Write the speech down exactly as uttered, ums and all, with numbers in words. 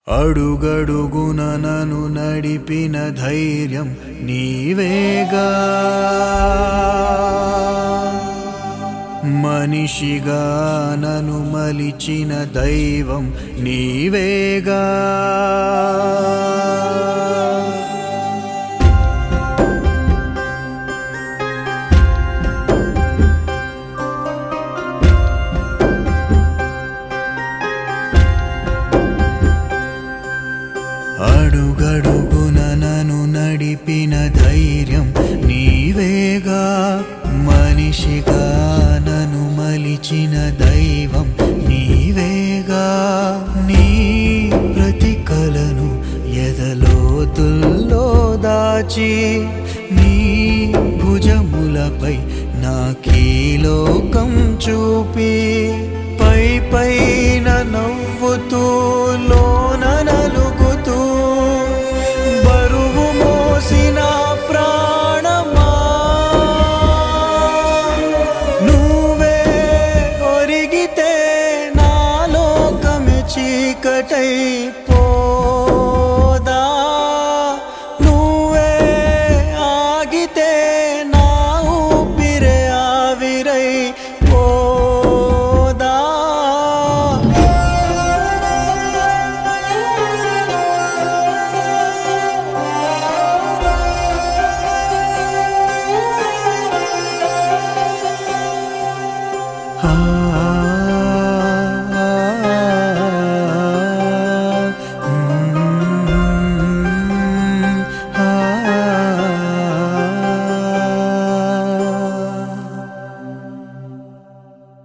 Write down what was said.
అడుగడుగున నన్ను నడిపిన ధైర్యం నీవేగా, మనిషిగా నన్ను మలిచిన దైవం నీవేగా. అడుగడుగున నన్ను నడిపిన ధైర్యం నీవేగా, మనిషిగా నన్ను మలిచిన దైవం నీవేగా. నీ ప్రతి కలను ఎదలోతుల్లో దాచి, నీ భుజములపై నాకీ లోకం చూపి, పై పైన నవ్వుతూ లోన నలుగుతూ బరువు మోసిన ప్రాణమా, నువ్వే ఒరిగితే నా లోకమే చీకటై